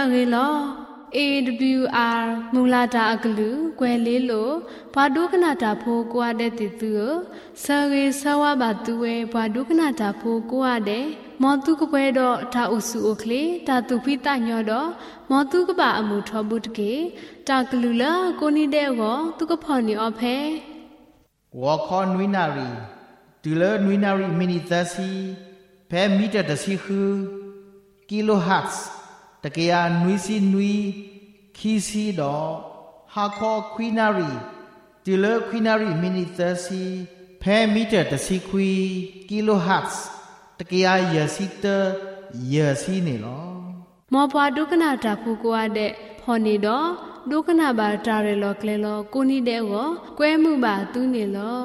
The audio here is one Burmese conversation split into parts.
ရေလော AWR မူလာတာအကလူကွယ်လေးလို့ဘာဒုကနာတာဖိုးကိုရတဲ့တီသူဆရေဆဝဘာသူဝဲဘာဒုကနာတာဖိုးကိုရတဲ့မောတုကပွဲတော့တာအုစုအိုကလေးတာသူဖိတညောတော့မောတုကပါအမှုထောဘူးတကေတာကလူလာကိုနီတဲ့ကောသူကဖော်နေအဖဲဝါခွန်နွိနာရီဒီလနွိနာရီမီနီသစီဖဲမီတာတစီခုကီလိုဟတ်စ်တကယ်နွိစီနွိခီစီတော့ဟာခေါ်ခွီနာရီဒီလခွီနာရီမီနီသစီဖဲမီတာတစီခွီကီလိုဟတ်စ်တကယ်ရစီတရစီနေလောမောပွားဒုက္ခနာတာဖူကိုရတဲ့ဖော်နေတော့ဒုက္ခနာပါတာရလောကလေလောကိုနီတဲ့ကိုကွဲမှုပါသူးနေလော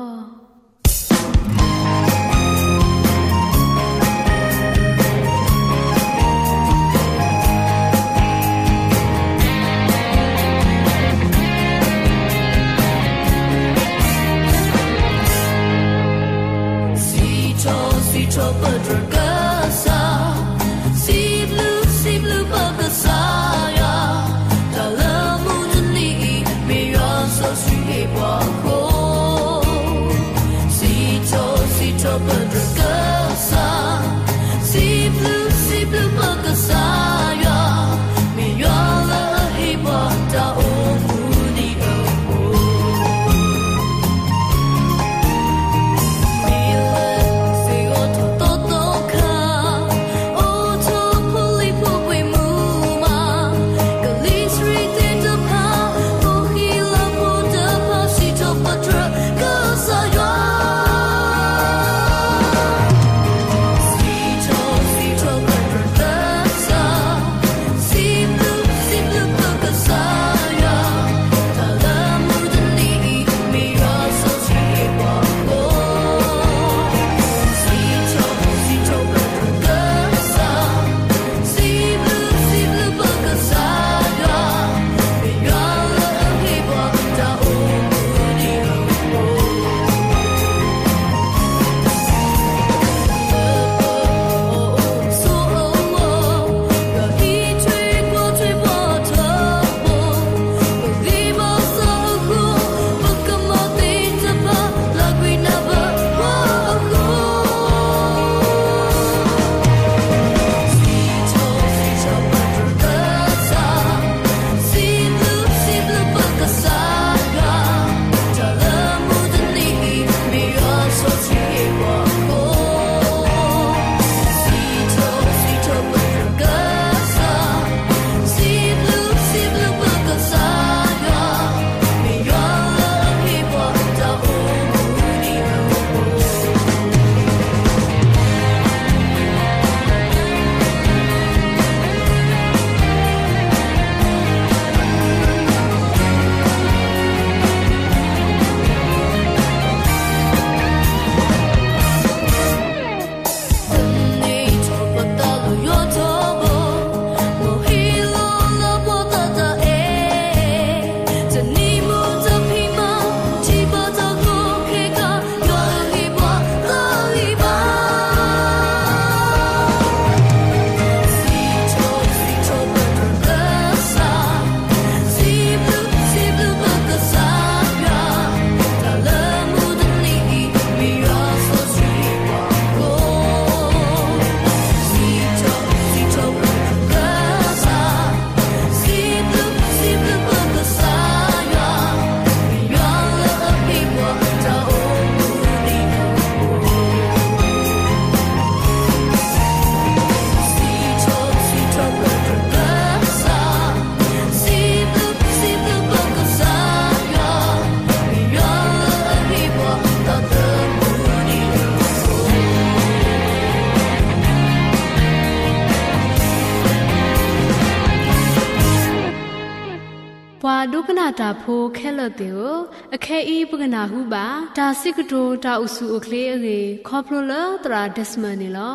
ဘွာဒုက္ခနာတာဖိုးခဲလို့တေကိုအခဲဤပကနာဟုပါဒါစစ်ကတိုတာဥစုအခလေးအေခေါပလိုလာတရာဒက်စမနီလော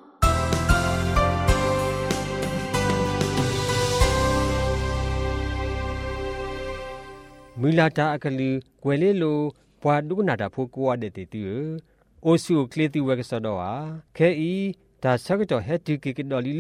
မီလာတာအကလူကွယ်လေးလိုဘွာဒုက္ခနာတာဖိုးကိုရတဲ့တေတူအိုစုအခလေးတီဝဲကစတော့ဟာခဲဤဒါဆက်ကတော်ဟက်တီကီကတော်လီလေ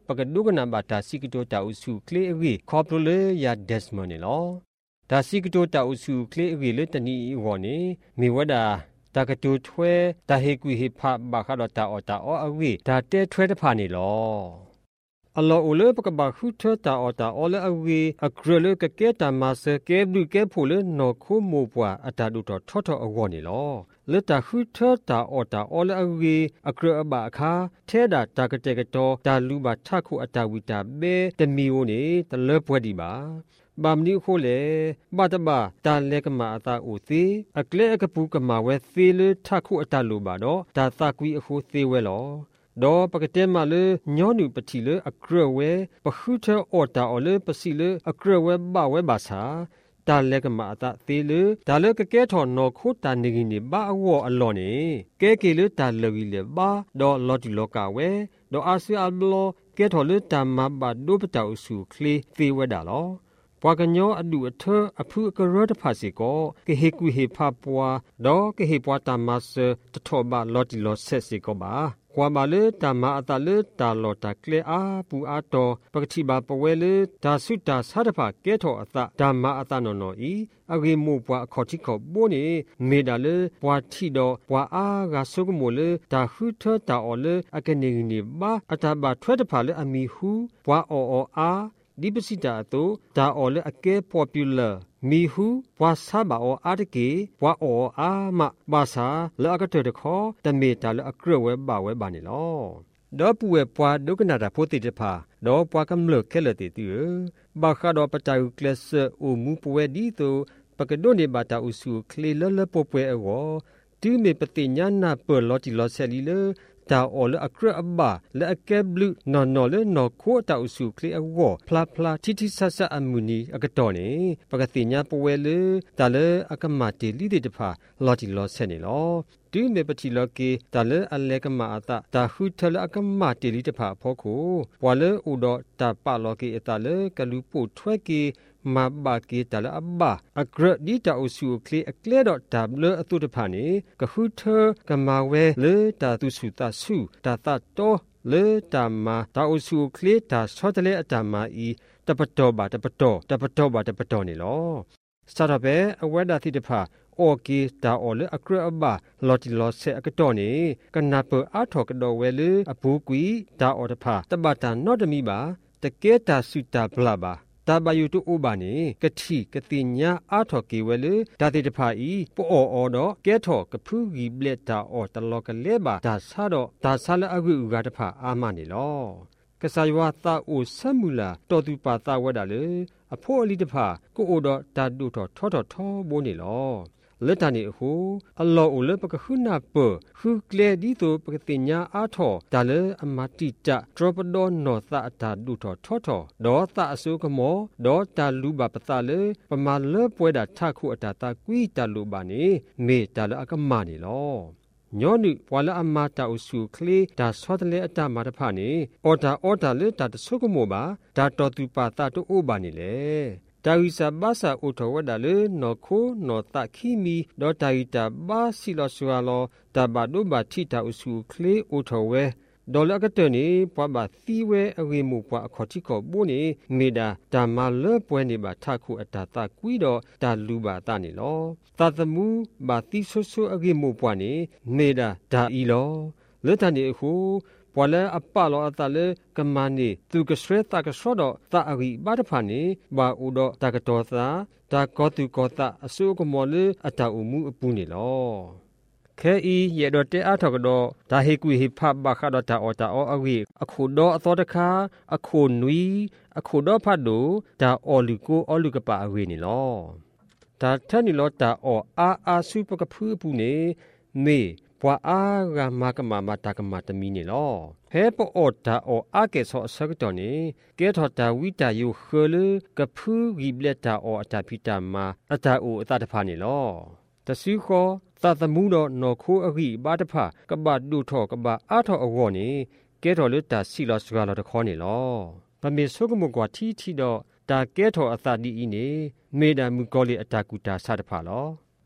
ปกดูกนาบาตาซิกโตตาอุสุเคลเอคอปโรเลยาเดสมอนีลอตาซิกโตตาอุสุเคลเอเลตนีอีวอนีมีวดาตากตูทเวตาเฮกุเฮพาบาคาดตาอตาออเวตาเตทเวตพานีลออัลลอฮ์อุเลปกบาคุเทตาอตาอเลอเวอักรเลกเกตามาเซเกบดูเกพูเลนอคุโมปัวอตาดูตอทอทออวอนีลอเลตาคุเทตาอตาอเลอเวอักรอบาคาเทดาตากเตกตอตาลูบาทาคุอตาวิตาเบตมีโอเนตะเลปวดีบาบามนี้โคเลบาตบาตาเลกมาตาอุซีอักเลกปูกมาเวซีเลทาคุอตาลูบาดอตาตากุยอโคซีเวลอดอปกเตมาเลญอนุปฏิเลอักรเวปะคุเทอตาอเลปสิเลอักรเวบาเวบาสาตาเลกมาตาซีเลตาเลกเกทอนอโคตานิกินีบาอวออลอเนเกเกเลตาเลวิเลบาดอลอติโลกาเวดออาซีอัลโลเกทอเลตามาบาดูปตาอุสุคลีฟีเวดาลอปวากญออดูเธออภูกรดภาษิโกเกเฮกุเฮพาปัวดอเกเฮปัวตามาเสตทอบาลอติโลเซสิโกบาความมาเลตามาอัตาเลตาลอตาเคลอาปูอาโตปกติบาปเวเลตาสุตาสาดภาเกทออัตตามาอัตานอนอีอเกมูปัวขอทิขอโบเนเมดาเลปัวทิดอปัวอากาสุกโมเลตาหุเทตาออเลอเกเนงินีบาอัตาบาทวดภาเลอมีหูปัวอออาดิปสิตาโตตาออเลอเกป๊อปปูลามีหูปัวซาบาออาตเกปัวออามาบาซาเลอกะเตตขอตะเมตาเลอกรเวบาเวบานิลอดอปูเวปัวดุกนาดาโพติเตพาดอปัวกำเลิกเคเลติตือบาคาดอปตาอุเคลสอูมูปเวดีโตปกะโดเนบาตาอุสุเคลเลปปเวอวตือเมปติญานาเปลอติลอเซลีเลตาออเลอักรอบาและอเกบลุนอนอเลนอโคตาอุสุคลีอวอพลาพลาทิทิสัสอมุนีอกตอเนปกติญาปเวเลตาเลอกมาติลิเดตพาลอติลอเซเนลอตือเมปติลอเกตาเลอเลกมาตาตาหุทเลอกมาติลิตพาพอโควาเลอุดอตาปาลอเกตาเลกะลุปุทเวเกมาบาเกตาลอับบาอักรดีตาอุสุคลีอักเลดอตาเลอตุตพานีกะหุเธกะมาเวเลตาตุสุตาสุตาตาโตเลตามาตาอุสุคลีตาชอตเลอตามาอีตะปะโตบาตะปะโตตะปะโตบาตะปะโตนี่ลอสตาเบอเวดาติตพาโอเกตาออเลอักรอบาลอติลอเซอกตอนีกะนาเปอาทอกดอเวเลอบูกุยตาออตพาตะบาตานอดมีบาตะเกตาสุตาบลาบาตาบายุตุอุบานีกะทิกะติญญาอาทอเกเวเลดาติตพาอีปออดอเกทอกะพูกีเบลตาออตลอกะเลบาดาซาดอดาซาลอกุอุกาตพาอามานีลอกะซายวาตาโอซัมมูลาตอตุปาตาเวดาเลอโพอลิตพาโกโอดอตาดุทอทอทอโบนีลอเลตานีโหอัลลอฮ์อุเลปกะหุนาเปหุเคลดีโตปกติญาอาทอตาเลอมาติจาตรปดอนอตาตาดุทอทอทอดอตาอสุกมอดอตาลูบาปตาเลปมาเลปวยดาทาคุอตาตากุยตาลูบานีเมตาเลอะกมานีลอญอนุวาลอามาตาอุสุคลีดาสวดเลอตามาตพานีออดาเลตาตสุกโมบาดาตอตุปาตาตุอุบานีเลดาวิสาบาสาอุทวดาเลนอโคนอตะขีมีดอตาอิตาบาสิลอสวาลอตาบาดุบาทิตาอุสุคลีอุทเวดอลกะเตนีปะบาซีเวอเวมุปะขอทิขอบุนีเมดาตามาเลปวยนีบาทาคุอตาตากุยดอตาลูบาตานีลอตาตมูบาติซุซุอเวมุปะนีเมดาดาอีลอเลตานีหูปวเลอปาลออตาเลกะมานีตุกะสเรตากะสอดอตาอริบาตพานีบาอุดอตากะตอซาตากอตุกอตาอสุกมอเลอตาอุมุอปุนีลอแค่อีเยดอเตอาทอกดอตาเฮกุเฮพาบาคาดอตาอตาออวีอคูดออตอตะคาอคูนุยอคูดอพัดโดตาออลุโกออลุกปาอเวนีลอตาทานิลอตาออาสุปกะพูปุเนเมปวาอากามากะมาตากะมาตมีนีลอเฮปออตาออาเกซออสักตอนีเกทอตาวิตายุเฮเลกะพูกีเบลตาออตาพิตามาอตาโออตาตะพานีลอตะซุขอตาตมูดอนอโคอริบาตพากะบาดูทอกะบาอาทออวอนีเกทอเลตาสิลอสกาลอตะขอนีลอปะเมซุกมุกวาทีดอตาเกทออตาดีอีเนเมดามุกอเลอตากุตาซาตะพาลอ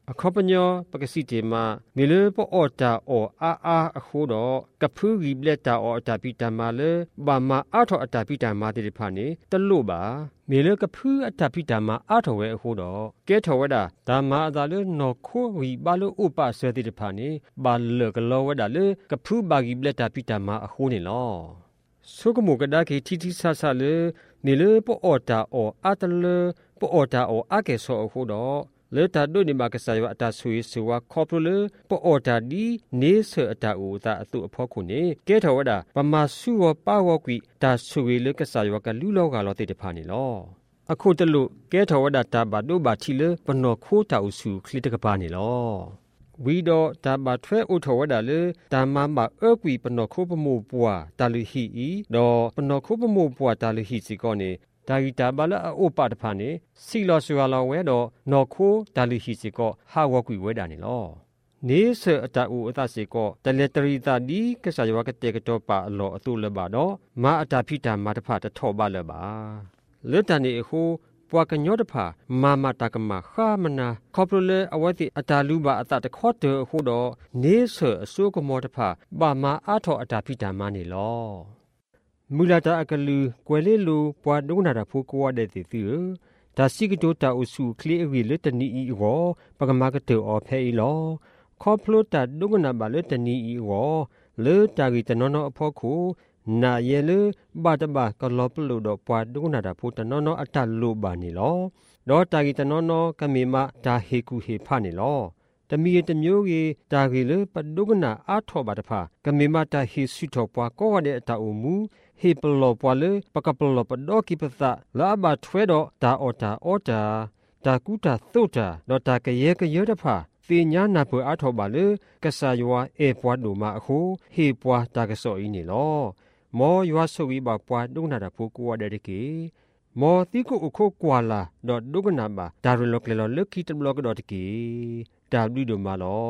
คอปญอปกสิเจมามีเลปออตาออาอโคดอกะพูรีเบลตาออตาปิตามาเลบามาอาทออตาปิตามาติพานีตะลุบามีเลกะพูอตาปิตามาอาทอเวอโคดอเกทวดาตามาอาดาเลนอโควีบาโลอุปาเสติพานีบาเลกะลอวดาเลกะพูบากีเบลตาปิตามาอโคนีลอสุกโมกะดาเคทิซาซาเลมีเลปออตาออาตเลปออตาออาเกโซอโคดอเลตาดุนิมากษายะตาสุยสุวาคอปเลปออตาดีเนเสอตาอูตาอตุอพอคุเนเกทวดาปมาสุวปาวกวิตาสุยเลกษายะกะลุโลกาลอติตพานีลอအခုတလူကဲထောဝဒတာဘာဒိုဘာချီလပနောခိုးတာဥစုခလစ်တကပါနေလောဝီဒတာဘာထွဲဥထောဝဒလေတာမမအကွီပနောခိုးပမို့ပွာတာလူဟီဤတော့ပနောခိုးပမို့ပွာတာလူဟီစီကောနေတာဂီတာဘာလအိုပါတဖာနေစီလောဆွာလောဝဲတော့နော်ခိုးတာလူဟီစီကောဟာဝကွီဝဲတာနေလောနေဆအတာဦးအသစေကောတလက်တရီတာဒီကဆာယောကတေကတော့ပါအလောအတုလပါတော့မာအတာဖိတာမာတဖာတထောပါလပါလွတ်တန်နေအခုပွာကညောတဖာမာမတာကမခါမနာခေါပလလေအဝတိအတာလူပါအတတခော့တအခုတော့နေဆအစိုးကမောတဖာဘာမာအာထောအတာဖိတာမာနေလောမူလာတာအကလူကွယ်လေးလူပွာဒုနာတာဖိုးကွာတဲ့တီတီဒါစီကတိုတာအဆူကလီအဝီလက်တနီဤရောပကမာကတေအော်ဖဲဤလောခေါပလိုတာဒုကနာပါလက်တနီဤရောလေတာဂီတနောနောအဖို့ခုနာယေလေဘာတဘာကလောပလူတော့ပွာဒုကနာတာဖိုးတနောနောအတလူပါနေလောတော့တာဂီတနောနောကမေမဒါဟေကူဟေဖာနေလောတမီတမျိုးကြီးတာဂီလေပဒုကနာအာထောပါတဖာကမေမတာဟေဆုထောပွာကောရတဲ့အတာအူမူဟေပလောပွာလေပကပလောပဒောကိပသလာဘထွဲတော့ဒါအောတာတာကုတာသုတာတော့တာကရဲကရဲတဖာသေညာနာပွာအာထောပါလေကဆာယောအေပွာဒူမာအခုဟေပွာတာကစောဤနေလောမောယောဆုဝီဘပွာဒုနာတာဖိုကိုဝတဲ့ကေမောတိကိုအခုကွာလာတော့ဒုကနာပါဒါရလောကလောလခိတဘလောကတော့တကေဒါဒူဒိုမာလော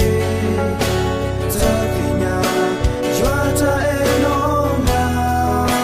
Jwata enona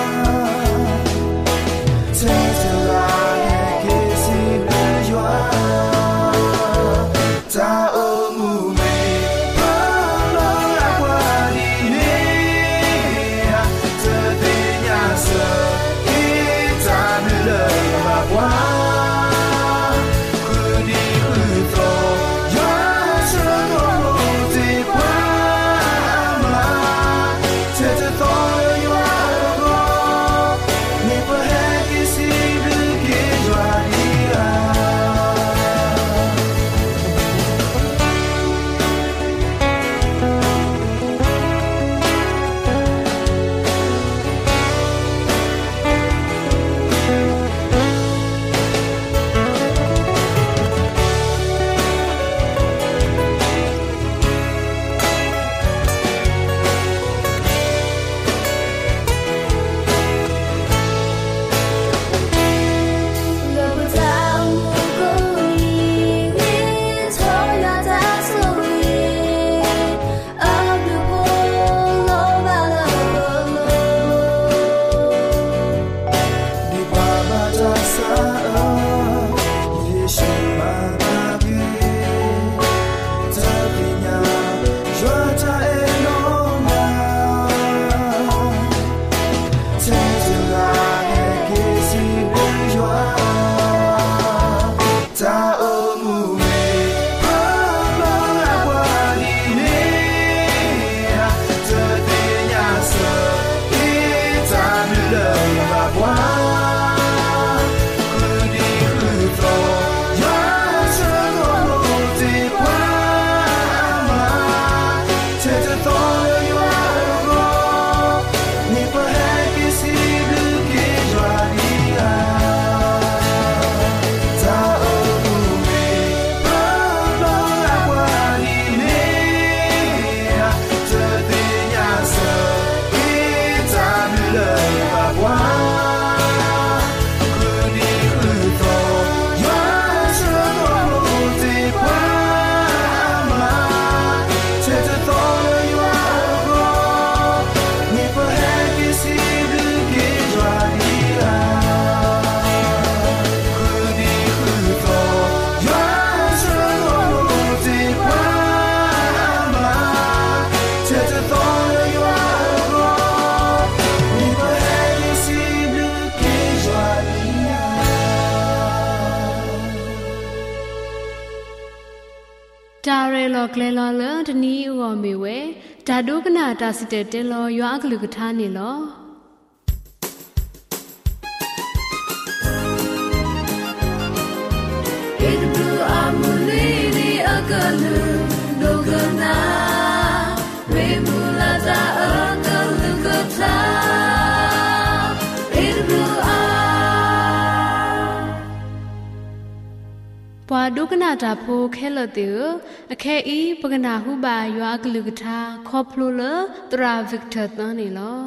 ကလဲလော်လတနီဥော်မေဝဲဒါဒုကနာတာစစ်တဲ့တဲလောရွာကလူကထားနေလောပွာဒုကနာတာဖိုခဲလတေအခဲဤပကနာဟုပါရွာကလူကထားခေါပလိုလတရာဗစ်တာတန်နေလော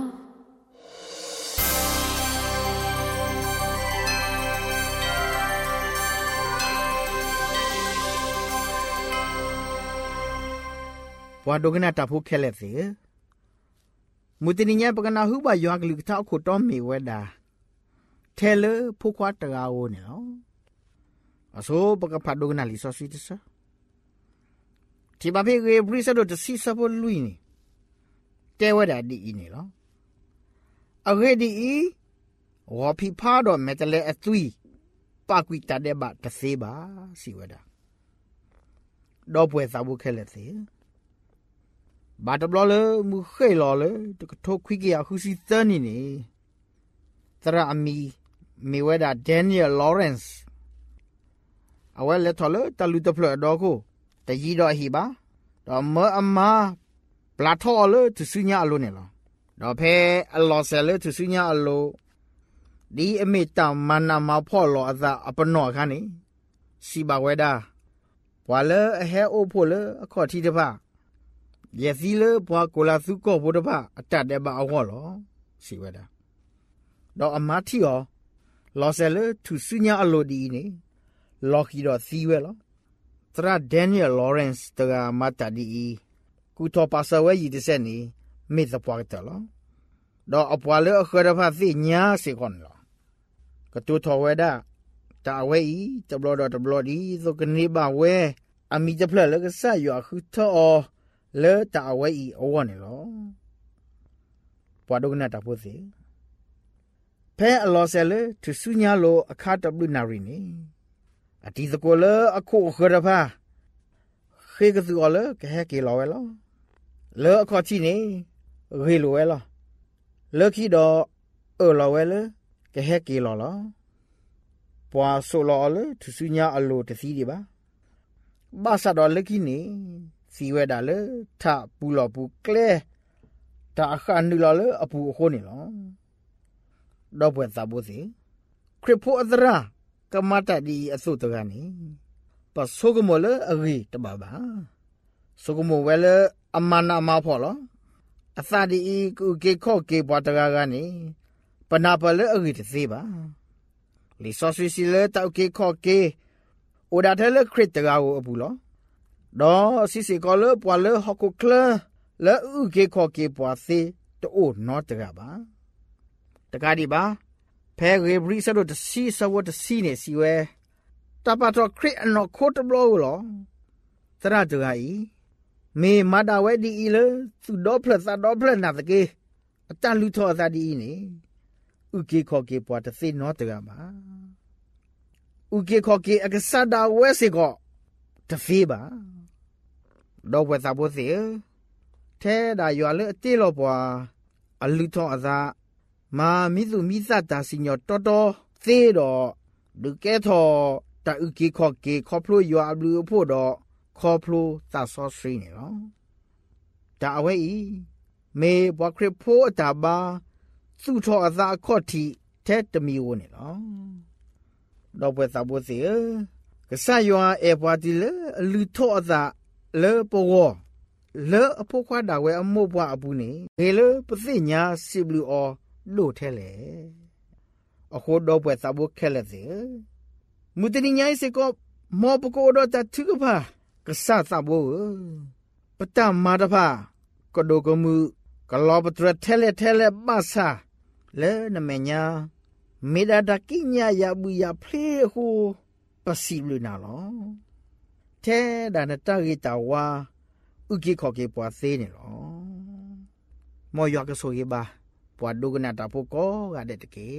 ပွာဒုကနာတာဖိုခဲလက်စေမူတနိညာပကနာဟုပါရွာကလူကထားခုတော်မေဝဲတာထဲလဖိုခွာတရာအိုနေလောအဆိုပကဖတ်ဒုကနာလီဆိုစီတဆာဒီဘာဖေဂေဘရီဆဒိုတစီဆပ်လူင်းတဲဝဒါဒီနေလောအဂေဒီဝါဖီဖာတော့မက်တလေအသွီပါကွီတတဲ့ဘာတစေးပါစီဝဒါတော့ပွဲစာဘူးခဲလက်စေဘာတဘလလေမူခဲလောလေတကထုတ်ခွိကရခုစီတန်းနေသရအမီမေဝဒါဒန်နီယယ်လော်ရန့်စ်အဝဲလက်ထော်လတလူတဖလတော့ကိုတကြီးတော့ဟိပါတော့မအမပလာထော်လသူစညာအလို့နေလောတော့ဖဲအလောဆယ်လသူစညာအလို့ဒီအမေတမနာမဖော်လောအသာအပနော့ခန်းနေစီပါဝဲတာဘွာလအဟဲအိုဖို့လအခေါ်တီတပါယေစီလဘွာကိုလာစုကောဘိုတပါအတတ်တဲ့ပါအဝေါ်လောစီဝဲတာတော့အမထီရောလောဆယ်လသူစညာအလို့ဒီနေလော်ခီတော့စီဝဲလောသရဒန်နီယယ်လော်ရန့်စ်တကမတ်တာဒီကူတော်ပါဆဝဲရီတစ်ဆက်နေမေသပွားတယ်လောတော့အပွားလေအခရဖာသိညာစေခွန်လောကတူတော်ဝဲတာတာဝဲဤတဘလတော့တဘလဒီသကနေပါဝဲအမီတဖလက်လကဆရွာခုထောလေတာဝဲဤအဝနေလောပွားဒုကနာတာဖို့စီဖဲအလောဆယ်လေသူစုညာလိုအခါတဘလူနာရီနေအတီသကိုလအခုခရဖာခေကစုအလကဟဲကေလောဝဲလောလောအခါချီနေရေလိုဝဲလောလောခီတော့လောဝဲလကဟဲကေလောလောပွာဆိုလောလသူစုညာအလိုတစီဒီပါဘာသာတော့လခီနေစီဝဲတာလေထပူလောပူကလဲတာခန်နူလောလအပူခိုးနေလောတော့ပွဲသဘောစီခရဖိုအဒရာကမတာဒီအစုတကနေပဆုကမလအဂီတဘာဘာဆုကမဝဲလအမနာမဖော်လောအသဒီကူကေခော့ကေဘွားတကားကနေပနာပလအဂီတသေးပါလီဆော့ဆွီစီလတောက်ကေခော့ကေအိုဒါတဲလခရစ်တကားကိုအပူလောဒေါ်စီစီကောလပွာလဟကုကလလဲဥကေခော့ကေဘွားသေးတိုးနော့တကားပါတကားဒီပါဖဲရေဘရီဆဒိုတစီဆဝတ်စီနေစီဝဲတပတ်တော့ခရစ်အနော်ခိုတဘလောလောသရတဂါဤမေမတာဝဲဒီဤလေသူတော့ဖလက်သတော့ဖလက်နာတကေအတန်လူထောသဒီနေဥကေခောကေပွားတသိနောတကပါဥကေခောကေအကဆဒါဝဲစေကောတဖေးပါတော့ဝဲသဘောစေထဲဒါရွာလေအတိလောပွားအလူထောအသာမာမိစုမိသတာစီညောတော်တော်သေးတော့ဒုကဲထောတာဥကေခောကေခေါပလိုရွာဘလူဖို့တော့ခေါပလိုသဆောစရီနေလောဒါအဝဲဤမေဘွားခရဖိုအတာပါစုထောအသာခော့တီထဲတမီဝနေလောတော့ပွဲသဘောစီကဆာရွာအေပွားတီလေလူထောအသာလေပေါ်လေအဖို့ခွာတာဝဲအမို့ဘွားအပူနေလေလေပသိညာစီဘလူအောလို့ထဲလေအခုတော့ပွဲသဘောခဲလက်စီမူတနိညာစေကောမောပကိုတော့တထုကပါကဆာသဘောပတမာတဖာကဒိုကမှုကလောပထရထဲလေပါစာလဲနမညာမေဒါတကိညာယဘူယဖလေဟုပစီလူနာလောထဲဒါနတရီတာဝါဥကိခောကေပွားသေးနေလောမောယောကဆိုရပါပွားဒုကနာတာဖို့ကောကတဲ့တကေ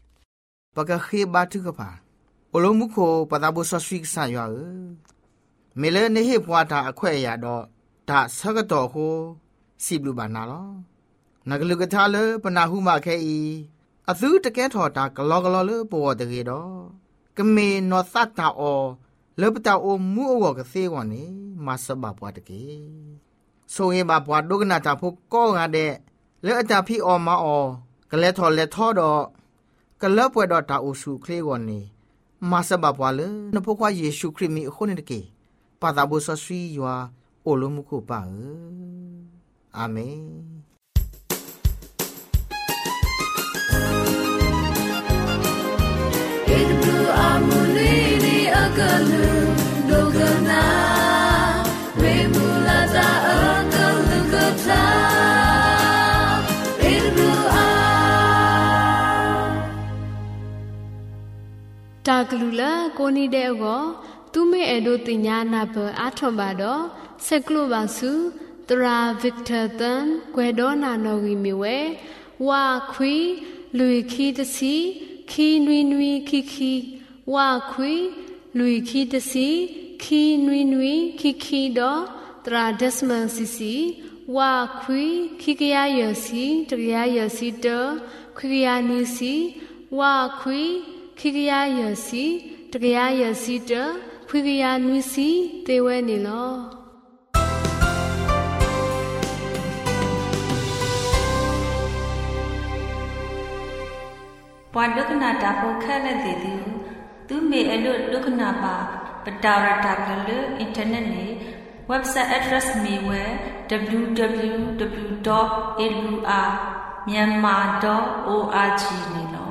ပကခေဘာတုကပါအလုံးမှုကိုပတာဘဆဆွိကဆာယောเมเลเนเฮปวาตาอควายาดอตาสกตอโคสิบลูบานาลอนักลุกทาเลปนาหุมาแคอีอซูตะแกทอตากลอกลอเลปวตะเกดอกะเมนอสัตตาออเลปตาโอมูอวกะเซกวนีมาสบาปวตะเกโซเฮบาปวดุกนาตาพุก็งาเดเลอตาพี่ออมาอกะเลทอเลทอดอกะเลปวดอตาโอสุเคลกวนีมาสบาปวาเลนพควาเยซูคริสต์มีโคเนตะเกปาตาบุสสวียัวโอโลมุคุปาอาเมน Amulini akalu dogana remulata akalu kata irbu a taglula koni de go tume edo tinya na ba athon ba do seklo ba su tra victor tan kwedo na no gi mi we wa khwi lui khi tsi khi nui nui khi khiว่าคุยลุยคีตสีคีนุยนุยคีคีดอตราเดสมันซีซีว่าคุยคีกยาเยสีตรยาเยสีเตอคุยยานุสีว่าคุยคีกยาเยสีตรยาเยสีเตอคุยยานุสีเตเวนิลอปวันดุกนาตาโพแค่และติดิသူမေအလုဒုက္ခနာပါပတာရတာကလအင်တာနက်နဲ့ website address မေဝဲ www.awr.myanmar.org နေလော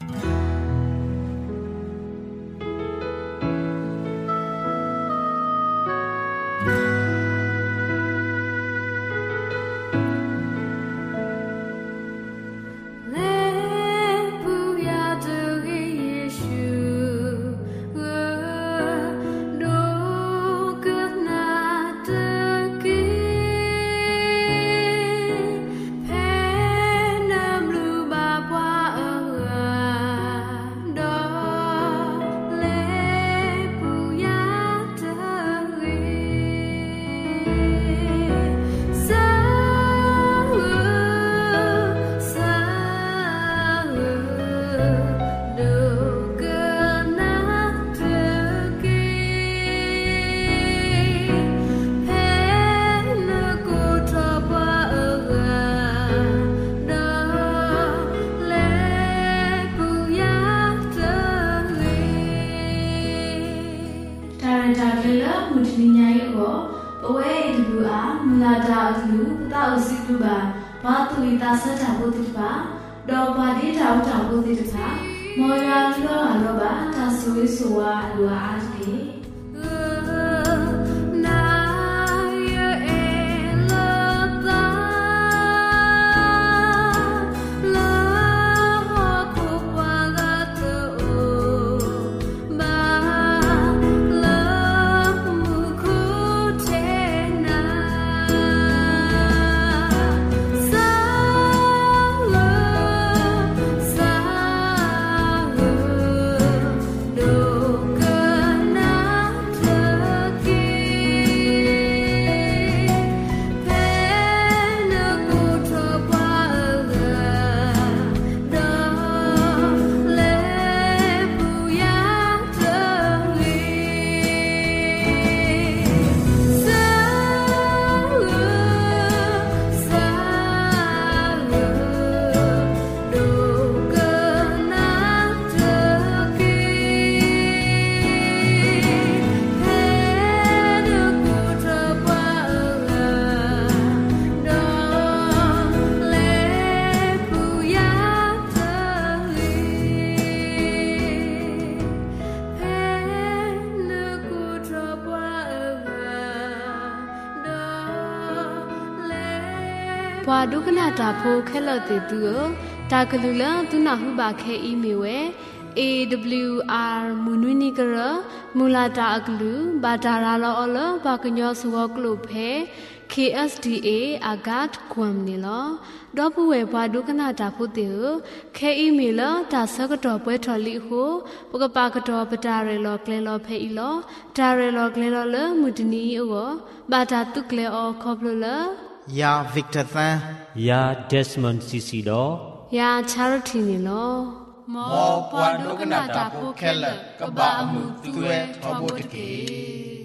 ဘာသူဤသာဆက်တာဘုဒ္ဓဘာဒေါ်ပါဒီတောက်တောင်ဘုဒ္ဓဘာမော်ရာလောရောဘာသာဆွေးဆိုဝါလူအားကေဘွာဒုက္ခနာတာဖိုခဲလတေသူတာကလူလန်သူနာဟုပါခဲအီးမေဝဲ AWR မွနွိနီကရမူလာတာအကလူဘာဒါရာလောအလဘာကညောစဝကလုဖဲ KSDA အဂတ်ကွမ်နီလောဒေါ်ပူဝဲဘွားဒုကနာတာဖို့တေခဲအီမေလဒါဆကတော်ပွဲထော်လီဟုပကပါကတော်ပတာရလောကလဲလောဖဲဤလောဒါရလောကလဲလောလမူဒနီအောဘာတာတုကလဲအောခေါပလလယာဗစ်တာသန်ယာဒက်စမွန်စီစီလောယာချာရတီနီလောမောဘွားဒုကနာတာဖို့ခဲလကဘာအမှုသူဲထောဖို့တကေ